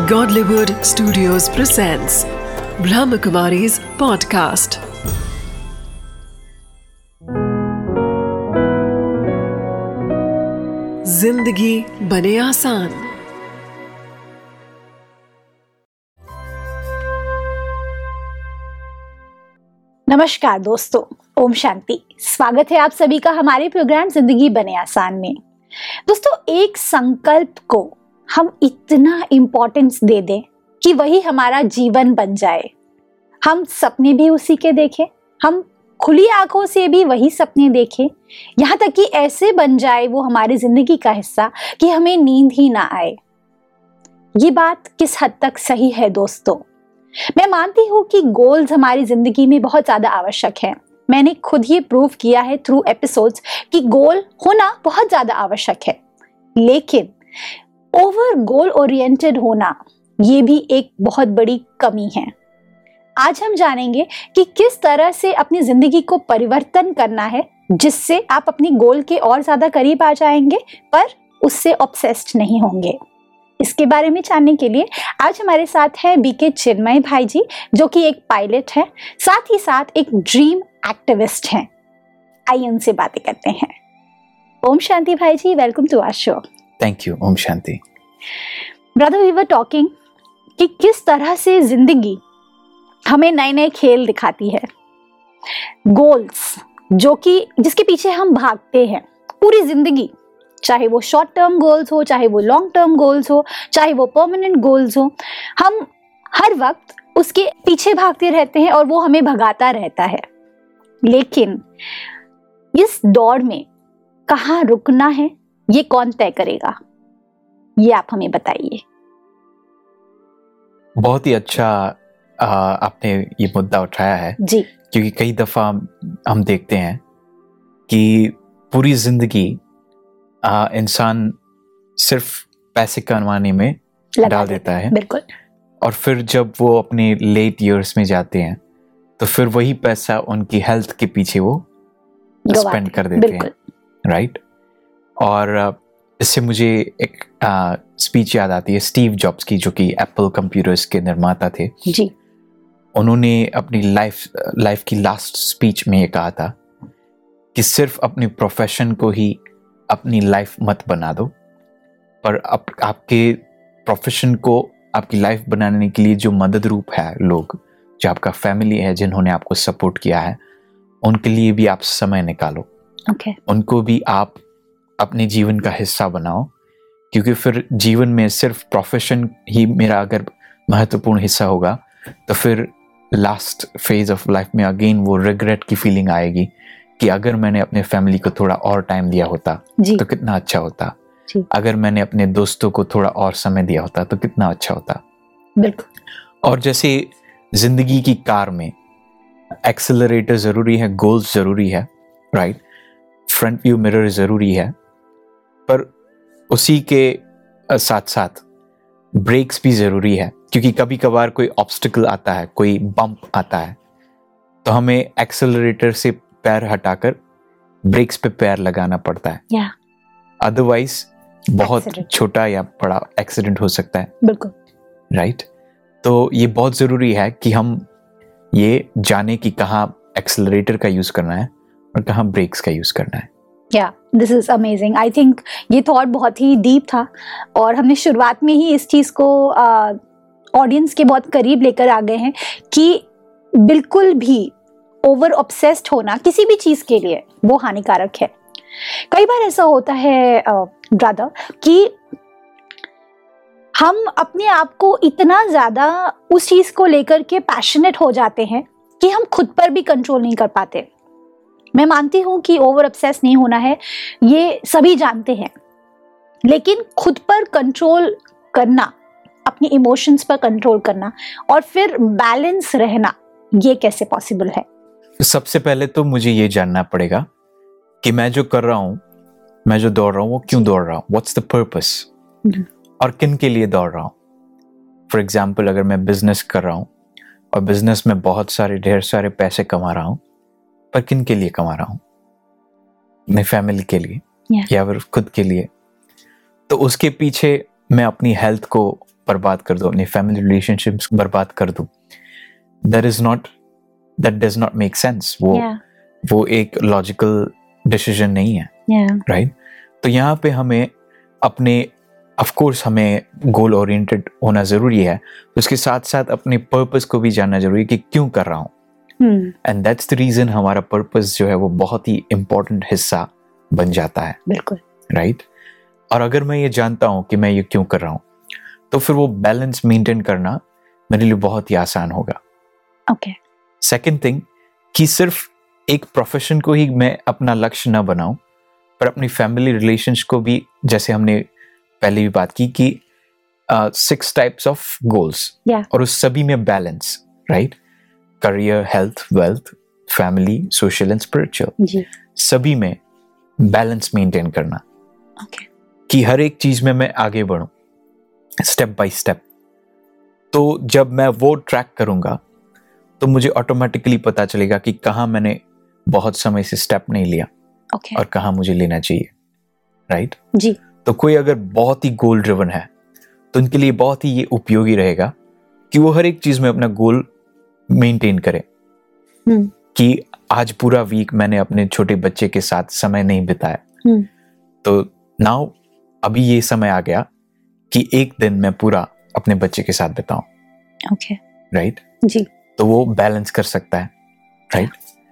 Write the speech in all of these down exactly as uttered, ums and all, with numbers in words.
Godlywood Studios presents Brahmakumari's podcast. जिंदगी बने आसान। नमस्कार दोस्तों, ओम शांति। स्वागत है आप सभी का हमारे प्रोग्राम जिंदगी बने आसान में। दोस्तों, एक संकल्प को हम इतना इम्पोर्टेंस दे दें कि वही हमारा जीवन बन जाए। हम सपने भी उसी के देखें, हम खुली आंखों से भी वही सपने देखें, यहाँ तक कि ऐसे बन जाए वो हमारी जिंदगी का हिस्सा कि हमें नींद ही ना आए। ये बात किस हद तक सही है दोस्तों? मैं मानती हूँ कि गोल्स हमारी जिंदगी में बहुत ज्यादा आवश्यक है। मैंने खुद ही प्रूव किया है थ्रू एपिसोड्स कि गोल होना बहुत ज्यादा आवश्यक है, लेकिन ओवर गोल ओरिएंटेड होना ये भी एक बहुत बड़ी कमी है। आज हम जानेंगे कि किस तरह से अपनी जिंदगी को परिवर्तन करना है जिससे आप अपनी गोल के और ज्यादा करीब आ जाएंगे, पर उससे ऑब्सेस्ड नहीं होंगे। इसके बारे में जानने के लिए आज हमारे साथ है बीके चिन्मय भाई जी, जो कि एक पायलट है, साथ ही साथ एक ड्रीम एक्टिविस्ट हैं। आइए उनसे बातें करते हैं। ओम शांति भाई जी, welcome to our show. Thank you. ओम शांति। ब्रदर, वी वर टॉकिंग कि किस तरह से जिंदगी हमें नए नए खेल दिखाती है। गोल्स जो कि जिसके पीछे हम भागते हैं पूरी जिंदगी, चाहे वो शॉर्ट टर्म गोल्स हो, चाहे वो लॉन्ग टर्म गोल्स हो, चाहे वो परमानेंट गोल्स हो, हम हर वक्त उसके पीछे भागते रहते हैं और वो हमें भगाता रहता है। लेकिन इस दौड़ में कहाँ रुकना है ये कौन तय करेगा, ये आप हमें बताइए। बहुत ही अच्छा आ, आपने ये मुद्दा उठाया है जी, क्योंकि कई दफा हम देखते हैं कि पूरी जिंदगी आ, इंसान सिर्फ पैसे कमाने में डाल देता है। बिल्कुल। और फिर जब वो अपने लेट ईयर्स में जाते हैं तो फिर वही पैसा उनकी हेल्थ के पीछे वो स्पेंड कर देते हैं, राइट। और इससे मुझे एक स्पीच याद आती है स्टीव जॉब्स की, जो कि एप्पल कंप्यूटर्स के निर्माता थे। जी। उन्होंने अपनी लाइफ लाइफ की लास्ट स्पीच में ये कहा था कि सिर्फ अपनी प्रोफेशन को ही अपनी लाइफ मत बना दो, पर आप, आपके प्रोफेशन को आपकी लाइफ बनाने के लिए जो मदद रूप है लोग, जो आपका फैमिली है, जिन्होंने आपको सपोर्ट किया है, उनके लिए भी आप समय निकालो। okay. उनको भी आप अपने जीवन का हिस्सा बनाओ, क्योंकि फिर जीवन में सिर्फ प्रोफेशन ही मेरा अगर महत्वपूर्ण हिस्सा होगा तो फिर लास्ट फेज ऑफ लाइफ में अगेन वो रिग्रेट की फीलिंग आएगी कि अगर मैंने अपने फैमिली को थोड़ा और टाइम दिया होता तो कितना अच्छा होता, अगर मैंने अपने दोस्तों को थोड़ा और समय दिया होता तो कितना अच्छा होता। बिल्कुल। और जैसे जिंदगी की कार में एक्सेलरेटर जरूरी है, गोल्स जरूरी है, राइट, फ्रंट व्यू मिरर जरूरी है, पर उसी के साथ साथ ब्रेक्स भी जरूरी है, क्योंकि कभी कभार कोई ऑब्स्टिकल आता है, कोई बम्प आता है, तो हमें एक्सेलरेटर से पैर हटाकर ब्रेक्स पे पैर लगाना पड़ता है। yeah. अदरवाइज बहुत छोटा या बड़ा एक्सीडेंट हो सकता है। बिल्कुल, राइट। तो ये बहुत जरूरी है कि हम ये जाने कि कहाँ एक्सेलरेटर का यूज करना है और कहाँ ब्रेक्स का यूज करना है। या this is amazing. I think ये थॉट बहुत ही डीप था और हमने शुरुआत में ही इस चीज को ऑडियंस uh, के बहुत करीब लेकर आ गए हैं कि बिल्कुल भी ओवर ऑब्सेस्ड होना किसी भी चीज के लिए वो हानिकारक है। कई बार ऐसा होता है ब्रदर uh, कि हम अपने आप को इतना ज्यादा उस चीज को लेकर के पैशनेट हो जाते हैं कि हम खुद पर भी कंट्रोल नहीं कर पाते। मैं मानती हूं कि ओवर ऑब्सेस नहीं होना है, ये सभी जानते हैं, लेकिन खुद पर कंट्रोल करना, अपनी इमोशंस पर कंट्रोल करना और फिर बैलेंस रहना, ये कैसे पॉसिबल है? सबसे पहले तो मुझे ये जानना पड़ेगा कि मैं जो कर रहा हूं, मैं जो दौड़ रहा हूं, वो क्यों दौड़ रहा हूं, व्हाट्स द पर्पस, और किन के लिए दौड़ रहा हूं। फॉर एग्जाम्पल, अगर मैं बिजनेस कर रहा हूं और बिजनेस में बहुत सारे ढेर सारे पैसे कमा रहा हूं, पर किन के लिए कमा रहा हूं? अपने फैमिली के लिए yeah. या फिर खुद के लिए। तो उसके पीछे मैं अपनी हेल्थ को बर्बाद कर दूं, अपनी फैमिली रिलेशनशिप्स बर्बाद कर दूं, that is not that does not make sense. वो Yeah. वो एक लॉजिकल डिसीजन नहीं है, Yeah. राइट? तो यहाँ पे हमें अपने, ऑफ कोर्स हमें गोल ओरिएंटेड होना जरूरी है, उसके साथ साथ अपने पर्पस को भी जानना जरूरी है कि क्यों कर रहा हूँ। Hmm. And that's the reason हमारा पर्पस जो है वो बहुत ही इंपॉर्टेंट हिस्सा बन जाता है, बिल्कुल। राइट? और अगर मैं ये जानता हूँ कि मैं ये क्यों कर रहा हूँ, तो फिर वो बैलेंस मेंटेन करना मेरे लिए बहुत ही आसान होगा। ओके। सेकंड थिंग, कि सिर्फ एक प्रोफेशन को ही मैं अपना लक्ष्य ना बनाऊं, पर अपनी फैमिली रिलेशंस को भी, जैसे हमने पहले भी बात की कि six types of goals, Yeah. और उस सभी में balance, right? Career, health, wealth, family, social and spiritual, जी। सभी में बैलेंस मेंटेन करना, ओके। कि हर एक चीज में मैं आगे बढ़ूं स्टेप बाय स्टेप। तो जब मैं वो ट्रैक करूंगा तो मुझे ऑटोमेटिकली पता चलेगा कि कहाँ मैंने बहुत समय से स्टेप नहीं लिया ओके। और कहाँ मुझे लेना चाहिए, राइट? जी। तो कोई अगर बहुत ही गोल ड्रिवन है तो उनके लिए बहुत ही ये उपयोगी रहेगा कि वो हर एक चीज में अपना गोल मेंटेन करे। हम्म। कि आज पूरा वीक मैंने अपने छोटे बच्चे के साथ समय नहीं बिताया, हम्म। तो नाउ अभी ये समय आ गया कि एक दिन मैं पूरा अपने बच्चे के साथ बिताऊं, ओके। राइट? जी। तो वो बैलेंस कर सकता है, राइट?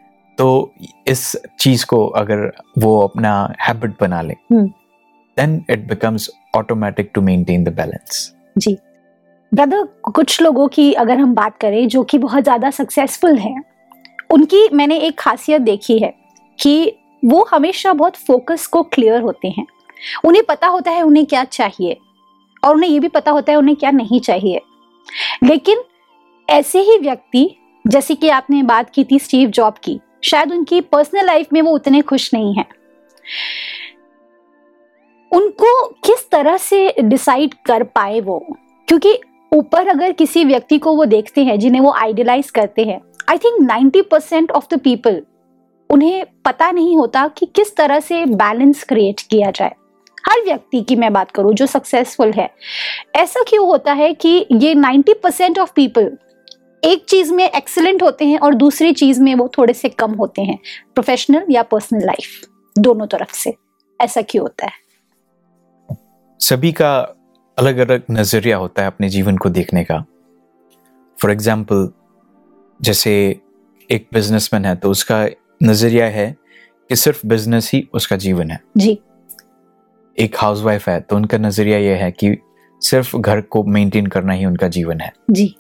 तो इस चीज को अगर वो अपना हैबिट बना ले, hmm. Then it becomes automatic to maintain the balance. जी। ब्रदर, कुछ लोगों की अगर हम बात करें जो कि बहुत ज़्यादा सक्सेसफुल हैं, उनकी मैंने एक खासियत देखी है कि वो हमेशा बहुत फोकस को क्लियर होते हैं। उन्हें पता होता है उन्हें क्या चाहिए, और उन्हें ये भी पता होता है उन्हें क्या नहीं चाहिए। लेकिन ऐसे ही व्यक्ति, जैसे कि आपने बात की थी स्टीव जॉब की, शायद उनकी पर्सनल लाइफ में वो उतने खुश नहीं हैं। उनको किस तरह से डिसाइड कर पाए वो? क्योंकि ऊपर अगर किसी व्यक्ति को वो देखते हैं जिन्हें वो आइडियलाइज करते हैं, I think ninety percent of the people, उन्हें पता नहीं होता कि किस तरह से बैलेंस क्रिएट किया जाए। हर व्यक्ति की मैं बात करूं जो सक्सेसफुल है, ऐसा क्यों होता है कि ये नाइंटी परसेंट ऑफ पीपल एक चीज में एक्सीलेंट होते हैं और दूसरी चीज में वो थोड़े से कम होते हैं, प्रोफेशनल या पर्सनल लाइफ दोनों तरफ से? ऐसा क्यों होता है? सभी का अलग अलग नजरिया होता है अपने जीवन को देखने का। फॉर एग्जाम्पल, जैसे एक बिजनेसमैन है तो उसका नजरिया है कि सिर्फ बिजनेस ही उसका जीवन है। जी। एक हाउसवाइफ है तो उनका नजरिया यह है कि सिर्फ घर को मेंटेन करना ही उनका जीवन है। जी।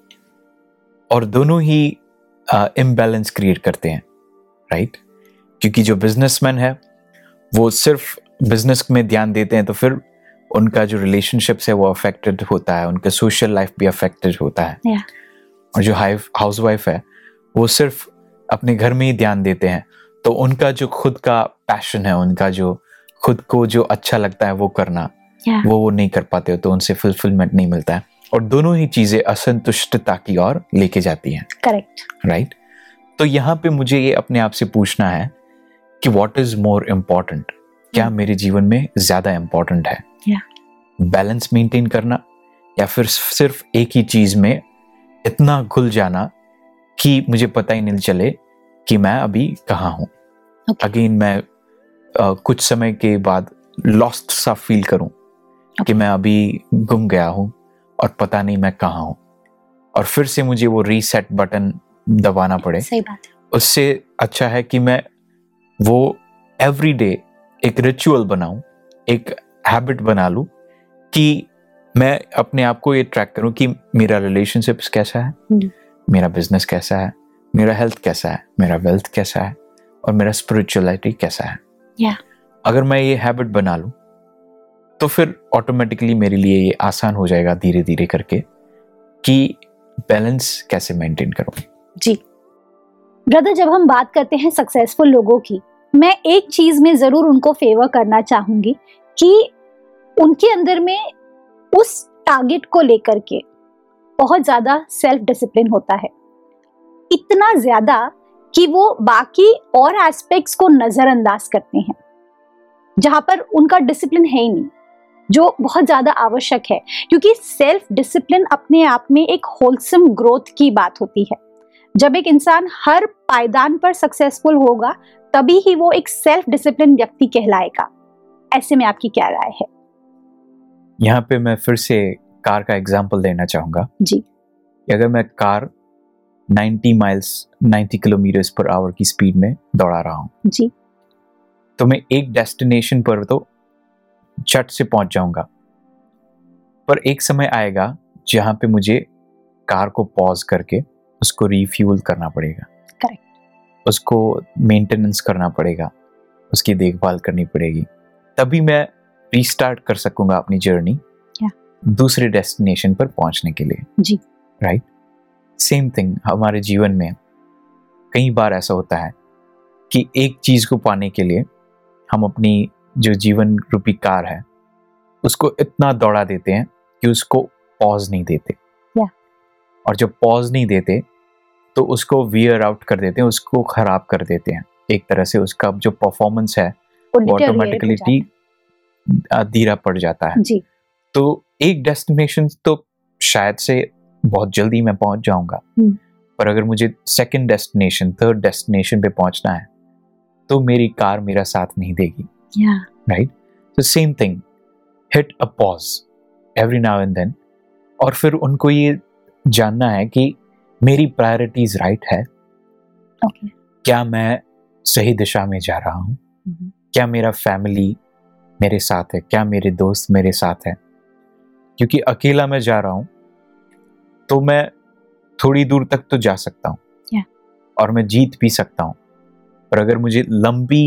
और दोनों ही इम्बैलेंस क्रिएट करते हैं, राइट? क्योंकि जो बिजनेसमैन है वो सिर्फ बिजनेस में ध्यान देते हैं तो फिर उनका जो रिलेशनशिप्स है वो अफेक्टेड होता है, उनका सोशल लाइफ भी अफेक्टेड होता है। yeah. और जो हाउसवाइफ है वो सिर्फ अपने घर में ही ध्यान देते हैं तो उनका जो खुद का पैशन है, उनका जो खुद को जो अच्छा लगता है वो करना, yeah. वो वो नहीं कर पाते, तो उनसे फुलफिलमेंट नहीं मिलता है, और दोनों ही चीजें असंतुष्टता की ओर लेके जाती हैं। Correct, right? तो यहाँ पे मुझे ये अपने आप से पूछना है कि व्हाट इज मोर इम्पोर्टेंट? क्या hmm. मेरे जीवन में ज्यादा इम्पोर्टेंट है yeah. बैलेंस मेंटेन करना, या फिर सिर्फ एक ही चीज में इतना घुल जाना कि मुझे पता ही नहीं चले कि मैं अभी कहाँ हूँ? okay. अगेन मैं uh, कुछ समय के बाद लॉस्ट सा फील करूं okay. कि मैं अभी गुम गया हूं और पता नहीं मैं कहाँ हूं, और फिर से मुझे वो रीसेट बटन दबाना पड़े। सही बात है। उससे अच्छा है कि मैं वो एवरीडे एक रिचुअल बनाऊं, एक हैबिट बना लूं कि मैं अपने आप को ये ट्रैक करूं कि मेरा रिलेशनशिप्स कैसा है, hmm. मेरा बिजनेस कैसा है, मेरा हेल्थ कैसा है, मेरा वेल्थ कैसा है, और मेरा स्पिरिचुअलिटी कैसा है। yeah. अगर मैं ये हैबिट बना लूं तो फिर ऑटोमेटिकली मेरे लिए ये आसान हो जाएगा धीरे धीरे करके कि बैलेंस कैसे मेंटेन करूं। जी ब्रदर, जब हम बात करते हैं सक्सेसफुल लोगों की, मैं एक चीज में जरूर उनको फेवर करना चाहूंगी कि उनके अंदर में उस टारगेट को लेकर के बहुत ज्यादा सेल्फ डिसिप्लिन होता है, इतना ज्यादा कि वो बाकी और एस्पेक्ट्स को नजरअंदाज करते हैं। जहां पर उनका डिसिप्लिन है ही नहीं, जो बहुत ज़्यादा आवश्यक है, क्योंकि सेल्फ डिसिप्लिन अपने आप में एक होलसम ग्रोथ की बात होती है। जब एक इंसान हर पायदान पर सक्सेसफुल होगा तभी ही वो एक सेल्फ डिसिप्लिन व्यक्ति कहलाएगा। ऐसे में आपकी क्या राय है? यहाँ पे मैं फिर से कार का एग्जाम्पल देना चाहूँगा जी। कि अगर मैं कार नब्बे माइल्स नब्बे किलोमीटर पर आवर की स्पीड में दौड़ा रहा हूँ जी, तो मैं एक डेस्टिनेशन पर तो झट से पहुंच जाऊंगा, पर एक समय आएगा जहां पे मुझे कार को पॉज करके उसको रिफ्यूल करना पड़ेगा। करेक्ट। उसको मेंटेनेंस करना पड़ेगा, उसकी देखभाल करनी पड़ेगी, तभी मैं रीस्टार्ट कर सकूंगा अपनी जर्नी दूसरे डेस्टिनेशन पर पहुंचने के लिए। जी। राइट। सेम थिंग हमारे जीवन में कई बार ऐसा होता है कि एक चीज को पाने के लिए हम अपनी जो जीवन रूपी कार है उसको इतना दौड़ा देते हैं कि उसको पॉज नहीं देते। yeah. और जब पॉज नहीं देते तो उसको वियर आउट कर देते हैं, उसको खराब कर देते हैं। एक तरह से उसका जो परफॉर्मेंस है वो ऑटोमेटिकली धीरा पड़ जाता है। जी। तो एक डेस्टिनेशन तो शायद से बहुत जल्दी मैं पहुंच जाऊंगा, hmm. पर अगर मुझे सेकंड डेस्टिनेशन थर्ड डेस्टिनेशन पे पहुंचना है तो मेरी कार मेरा साथ नहीं देगी। yeah. Right? So same thing, hit a pause every now and then, और फिर उनको ये जानना है कि मेरी प्रायोरिटीज राइट है। okay. क्या मैं सही दिशा में जा रहा हूँ? mm-hmm. क्या मेरा फैमिली मेरे साथ है? क्या मेरे दोस्त मेरे साथ है? क्योंकि अकेला मैं जा रहा हूँ तो मैं थोड़ी दूर तक तो जा सकता हूँ yeah. और मैं जीत भी सकता हूँ, पर अगर मुझे लंबी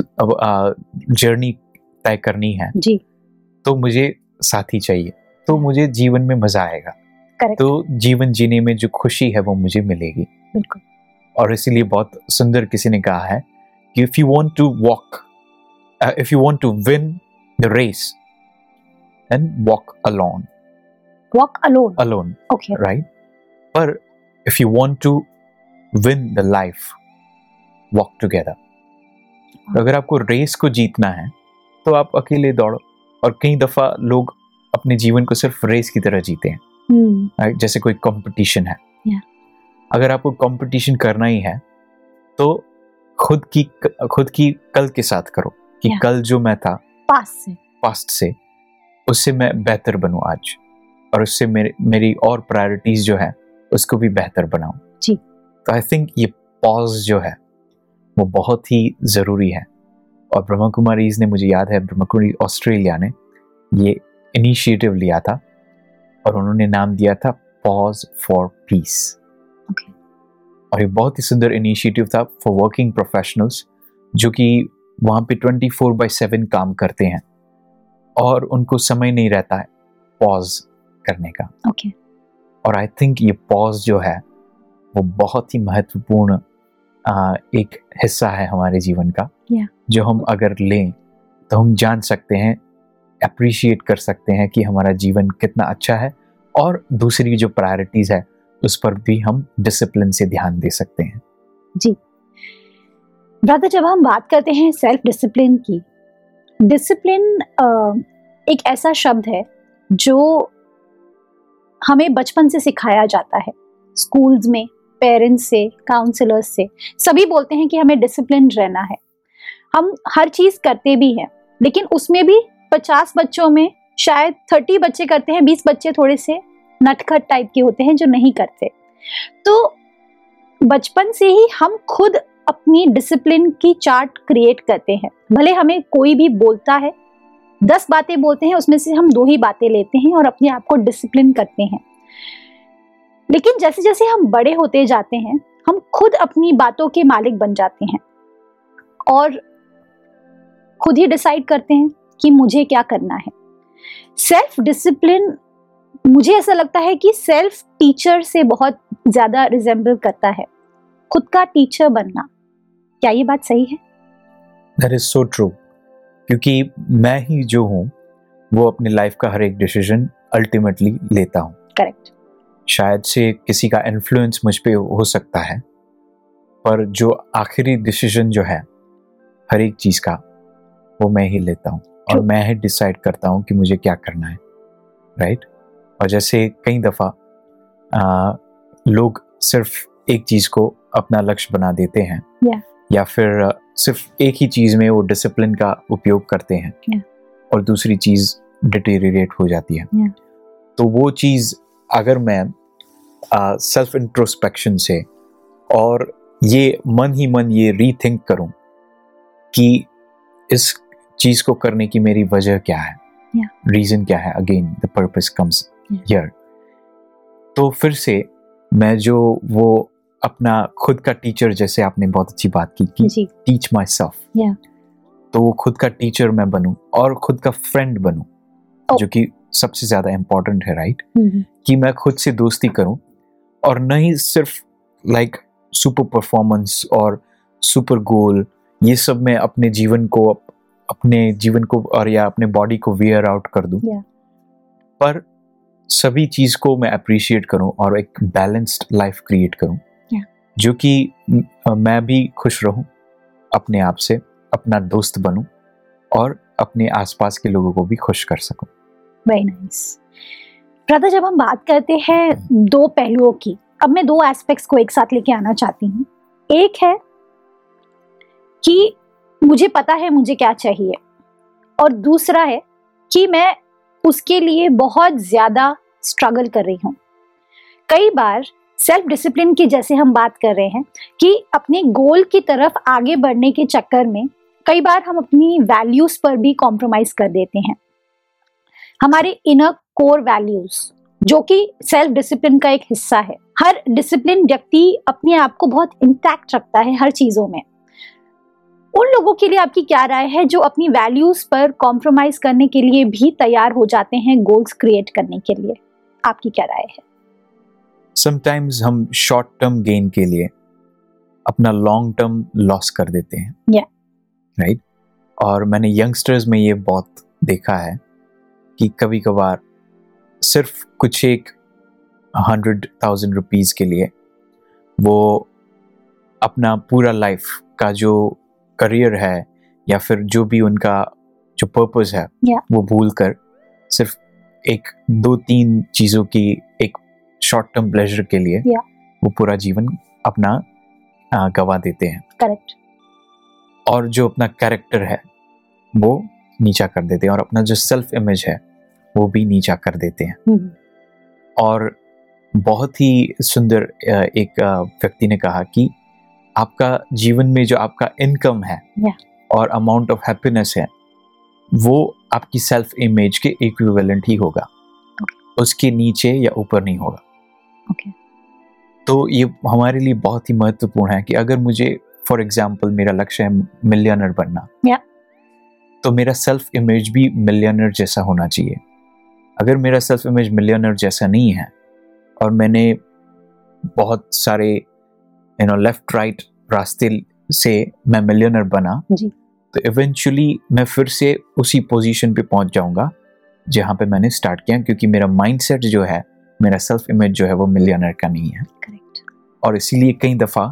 जर्नी तय करनी है जी, तो मुझे साथी चाहिए, तो मुझे जीवन में मजा आएगा। Correct. तो जीवन जीने में जो खुशी है वो मुझे मिलेगी। बिल्कुल। और इसीलिए बहुत सुंदर किसी ने कहा है कि if you want to walk if you want to win the race then walk alone. Walk alone alone okay, right. पर if you want to win the life walk together. अगर आपको रेस को जीतना है तो आप अकेले दौड़ो। और कई दफा लोग अपने जीवन को सिर्फ रेस की तरह जीते हैं, hmm. जैसे कोई कंपटीशन है। yeah. अगर आपको कंपटीशन करना ही है तो खुद की खुद की कल के साथ करो कि yeah. कल जो मैं था पास्ट से पास्ट से उससे मैं बेहतर बनूं आज, और उससे मेरे मेरी और प्रायोरिटीज जो है उसको भी बेहतर बनाऊं। जी। तो आई थिंक ये पॉज जो है वो बहुत ही ज़रूरी है। और ब्रह्मा कुमारीज ने, मुझे याद है ब्रह्मा कुमारी ऑस्ट्रेलिया ने ये इनिशिएटिव लिया था और उन्होंने नाम दिया था पॉज फॉर पीस। ओके। और ये बहुत ही सुंदर इनिशिएटिव था फॉर वर्किंग प्रोफेशनल्स जो कि वहाँ पे ट्वेंटी फोर बाई सेवन काम करते हैं और उनको समय नहीं रहता है पॉज करने का। ओके। और आई थिंक ये पॉज जो है वो बहुत ही महत्वपूर्ण आ, एक हिस्सा है हमारे जीवन का, yeah. जो हम अगर लें तो हम जान सकते हैं, अप्रिशिएट कर सकते हैं कि हमारा जीवन कितना अच्छा है, और दूसरी जो प्रायोरिटीज है उस पर भी हम डिसिप्लिन से ध्यान दे सकते हैं। जी ब्रदर, जब हम बात करते हैं सेल्फ डिसिप्लिन की, डिसिप्लिन एक ऐसा शब्द है जो हमें बचपन से सिखाया जाता है, स्कूल्स में, पेरेंट्स से, काउंसलर्स से, सभी बोलते हैं कि हमें डिसिप्लिन रहना है। हम हर चीज करते भी हैं, लेकिन उसमें भी पचास बच्चों में शायद तीस बच्चे करते हैं, बीस बच्चे थोड़े से नटखट टाइप के होते हैं जो नहीं करते। तो बचपन से ही हम खुद अपनी डिसिप्लिन की चार्ट क्रिएट करते हैं। भले हमें कोई भी बोलता है, दस बातें बोलते हैं, उसमें से हम दो ही बातें लेते हैं और अपने आप को डिसिप्लिन करते हैं। लेकिन जैसे जैसे हम बड़े होते जाते हैं, हम खुद अपनी बातों के मालिक बन जाते हैं और खुद ही डिसाइड करते हैं कि मुझे क्या करना है। सेल्फ डिसिप्लिन, मुझे ऐसा लगता है कि सेल्फ टीचर से बहुत ज्यादा रिजेंबल करता है, खुद का टीचर बनना। क्या ये बात सही है? दैट इज सो ट्रू, क्योंकि मैं ही जो हूँ वो अपने लाइफ का हर एक डिसीजन अल्टीमेटली लेता हूँ। करेक्ट। शायद से किसी का इन्फ्लुएंस मुझ पे हो सकता है, पर जो आखिरी डिसीजन जो है हर एक चीज का वो मैं ही लेता हूँ। और मैं ही डिसाइड करता हूँ कि मुझे क्या करना है, राइट। और जैसे कई दफ़ा लोग सिर्फ एक चीज़ को अपना लक्ष्य बना देते हैं, yeah. या फिर आ, सिर्फ एक ही चीज़ में वो डिसिप्लिन का उपयोग करते हैं, yeah. और दूसरी चीज़ डिटेरिएट हो जाती है। yeah. तो वो चीज़ अगर मैं सेल्फ इंट्रोस्पेक्शन से और ये मन ही मन ये रीथिंक करूं कि इस चीज को करने की मेरी वजह क्या है, रीजन yeah. क्या है, again the purpose comes here, तो फिर से मैं जो वो अपना खुद का टीचर, जैसे आपने बहुत अच्छी बात की कि टीच माई सेल्फ, तो वो खुद का टीचर मैं बनूं और खुद का फ्रेंड बनूं, oh. जो कि सबसे ज्यादा इंपॉर्टेंट है, राइट right? mm-hmm. कि मैं खुद से दोस्ती करूं और नहीं सिर्फ लाइक सुपर परफॉर्मेंस और सुपर गोल, ये सब मैं अपने जीवन को अपने जीवन को और या अपने बॉडी को वेयर आउट कर दूं, yeah. पर सभी चीज को मैं अप्रिशिएट करूं और एक बैलेंस्ड लाइफ क्रिएट करूं, yeah. जो कि मैं भी खुश रहूं, अपने आप से अपना दोस्त बनूं और अपने आसपास के लोगों को भी खुश कर सकूं। वेरी नाइस ब्रदर, जब हम बात करते हैं दो पहलुओं की, अब मैं दो एस्पेक्ट्स को एक साथ लेके आना चाहती हूँ। एक है कि मुझे पता है मुझे क्या चाहिए, और दूसरा है कि मैं उसके लिए बहुत ज्यादा स्ट्रगल कर रही हूँ। कई बार सेल्फ डिसिप्लिन की जैसे हम बात कर रहे हैं कि अपने गोल की तरफ आगे बढ़ने के चक्कर में कई बार हम अपनी वैल्यूज पर भी कॉम्प्रोमाइज कर देते हैं। हमारे इनर कोर वैल्यूज जो कि सेल्फ डिसिप्लिन का एक हिस्सा है। हर डिसिप्लिन व्यक्ति अपने आप को बहुत इंटैक्ट रखता है हर चीजों में। उन लोगों के लिए आपकी क्या राय है जो अपनी वैल्यूज पर कॉम्प्रोमाइज करने के लिए भी तैयार हो जाते हैं गोल्स क्रिएट करने के लिए? आपकी क्या राय है? समटाइम्स हम शॉर्ट टर्म गेन के लिए अपना लॉन्ग टर्म लॉस कर देते हैं, yeah. Right right? और मैंने यंगस्टर्स में ये बहुत देखा है कि कभी कभार सिर्फ कुछ एक हंड्रेड थाउजेंड रुपीज के लिए वो अपना पूरा लाइफ का जो करियर है या फिर जो भी उनका जो पर्पस है, yeah. वो भूल कर सिर्फ एक दो तीन चीजों की एक शॉर्ट टर्म प्लेजर के लिए yeah. वो पूरा जीवन अपना गवा देते हैं। करेक्ट। और जो अपना कैरेक्टर है वो नीचा कर देते हैं और अपना जो सेल्फ इमेज है वो भी नीचा कर देते हैं। hmm. और बहुत ही सुंदर एक व्यक्ति ने कहा कि आपका जीवन में जो आपका इनकम है yeah. और अमाउंट ऑफ हैप्पीनेस है वो आपकी सेल्फ इमेज के इक्विवेलेंट ही होगा, okay. उसके नीचे या ऊपर नहीं होगा। okay. तो ये हमारे लिए बहुत ही महत्वपूर्ण है कि अगर मुझे फॉर एग्जाम्पल मेरा लक्ष्य है मिलियनर बनना, yeah. तो मेरा सेल्फ इमेज भी मिलियनर जैसा होना चाहिए। अगर मेरा सेल्फ इमेज मिलियनर जैसा नहीं है और मैंने बहुत सारे यू नो लेफ्ट राइट रास्ते से मैं मिलियनर बना जी. तो इवेंचुअली मैं फिर से उसी पोजीशन पे पहुंच जाऊंगा जहां पे मैंने स्टार्ट किया, क्योंकि मेरा माइंडसेट जो है, मेरा सेल्फ इमेज जो है वो मिलियनर का नहीं है। करेक्ट। और इसीलिए कई दफ़ा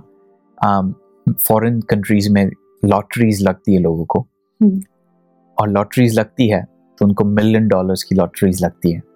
फॉरेन कंट्रीज में लॉटरीज लगती है लोगों को, hmm. और लॉटरीज लगती है तो उनको मिलियन डॉलर्स की लॉटरीज लगती है,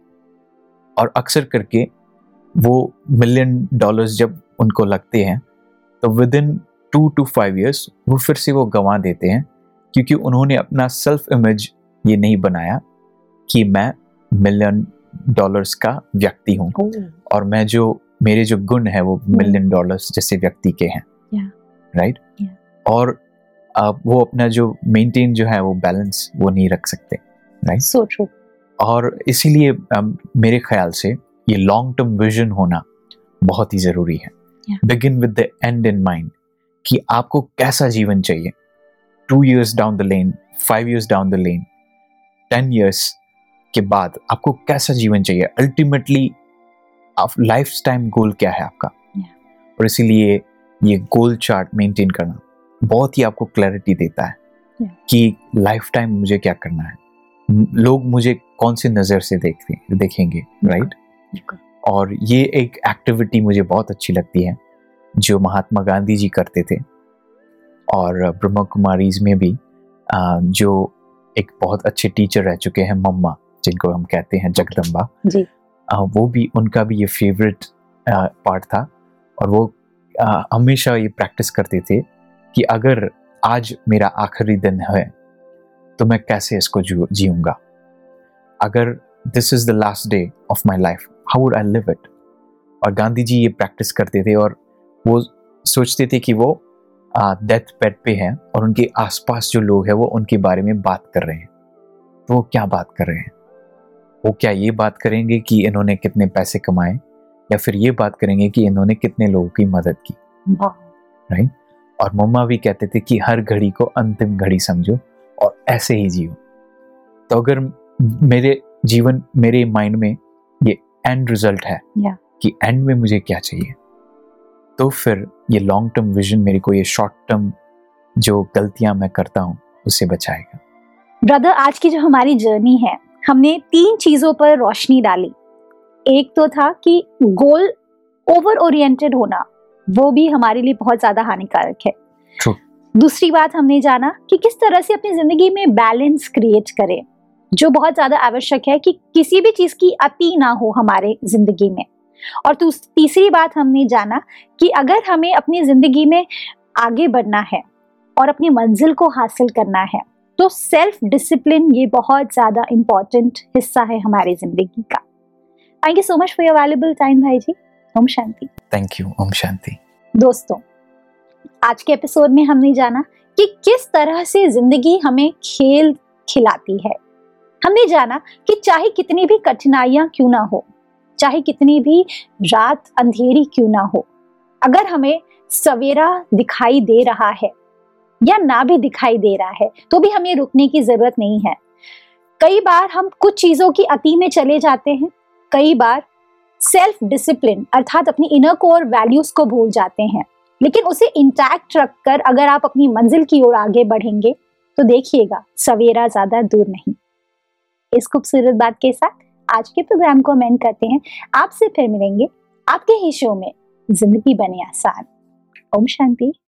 और अक्सर करके वो मिलियन डॉलर्स जब उनको लगते हैं तो within two to five years वो फिर से वो गंवा देते हैं, क्योंकि उन्होंने अपना सेल्फ इमेज ये नहीं बनाया कि मैं मिलियन डॉलर्स का व्यक्ति हूँ oh. और मैं जो मेरे जो गुण है वो मिलियन डॉलर्स जैसे व्यक्ति के हैं, राइट yeah. yeah. और Uh, वो अपना जो मेंटेन जो है वो बैलेंस वो नहीं रख सकते, राइट। so true. और इसीलिए um, मेरे ख्याल से ये लॉन्ग टर्म विजन होना बहुत ही ज़रूरी है। Begin with the end in mind कि आपको कैसा जीवन चाहिए, two years down the lane, five years down the lane, ten years के बाद आपको कैसा जीवन चाहिए। अल्टीमेटली आप लाइफ टाइम गोल क्या है आपका, yeah. और इसीलिए ये गोल चार्ट मेंटेन करना बहुत ही आपको क्लैरिटी देता है yeah. कि लाइफ टाइम मुझे क्या करना है, लोग मुझे कौन सी नज़र से देखते देखेंगे, राइट right? और ये एक एक्टिविटी मुझे बहुत अच्छी लगती है जो महात्मा गांधी जी करते थे, और ब्रह्मा कुमारीज में भी जो एक बहुत अच्छे टीचर रह चुके हैं मम्मा, जिनको हम कहते हैं जगदम्बा जी। आ, वो भी, उनका भी ये फेवरेट पार्ट था। और वो आ, हमेशा ये प्रैक्टिस करते थे कि अगर आज मेरा आखिरी दिन है तो मैं कैसे इसको जीऊंगा, अगर this is the last day of my life, how would I live it. और गांधी जी ये प्रैक्टिस करते थे और वो सोचते थे कि वो डेथ बेड पे हैं और उनके आसपास जो लोग हैं वो उनके बारे में बात कर रहे हैं। तो वो क्या बात कर रहे हैं? वो क्या ये बात करेंगे कि इन्होंने कितने पैसे कमाए, या फिर ये बात करेंगे कि इन्होंने कितने लोगों की मदद की, राइट। और मम्मा भी कहते थे कि हर घड़ी को अंतिम घड़ी समझो और ऐसे ही जियो। तो अगर मेरे जीवन, मेरे माइंड में ये एंड रिजल्ट है yeah. कि एंड में मुझे क्या चाहिए, तो फिर ये लॉन्ग टर्म विजन मेरे को ये शॉर्ट टर्म जो गलतियां मैं करता हूं उससे बचाएगा। ब्रदर, आज की जो हमारी जर्नी है, हमने तीन चीजों पर रोशनी डाली। एक तो था कि गोल ओवर ओरिएंटेड होना, वो भी हमारे लिए बहुत ज्यादा हानिकारक है। True. दूसरी बात हमने जाना कि किस तरह से अपनी जिंदगी में बैलेंस क्रिएट करें, जो बहुत ज्यादा आवश्यक है कि किसी भी चीज की अति ना हो हमारे जिंदगी में। और तीसरी बात हमने जाना कि अगर हमें अपनी जिंदगी में आगे बढ़ना है और अपनी मंजिल को हासिल करना है तो सेल्फ डिसिप्लिन ये बहुत ज्यादा इंपॉर्टेंट हिस्सा है हमारी जिंदगी का। Thank you so much for your valuable time भाई जी। ओम शांति। Thank you. ओम शांति। दोस्तों, आज के एपिसोड में हमने जाना कि किस तरह से जिंदगी हमें खेल खिलाती है। हमने जाना कि चाहे कितनी भी कठिनाइयां क्यों ना हो, चाहे कितनी भी रात अंधेरी क्यों ना हो, अगर हमें सवेरा दिखाई दे रहा है या ना भी दिखाई दे रहा है तो भी हमें रुकने की जरूरत नहीं है। कई बार हम कुछ चीजों की अति में चले जाते हैं, कई बार सेल्फ डिसिप्लिन अर्थात अपनी इनर कोर वैल्यूज को भूल जाते हैं, लेकिन उसे इंटैक्ट रखकर अगर आप अपनी मंजिल की ओर आगे बढ़ेंगे तो देखिएगा सवेरा ज्यादा दूर नहीं। इस खूबसूरत बात के साथ आज के प्रोग्राम को एंड करते हैं। आपसे फिर मिलेंगे आपके ही शो में जिंदगी बने आसान। ओम शांति।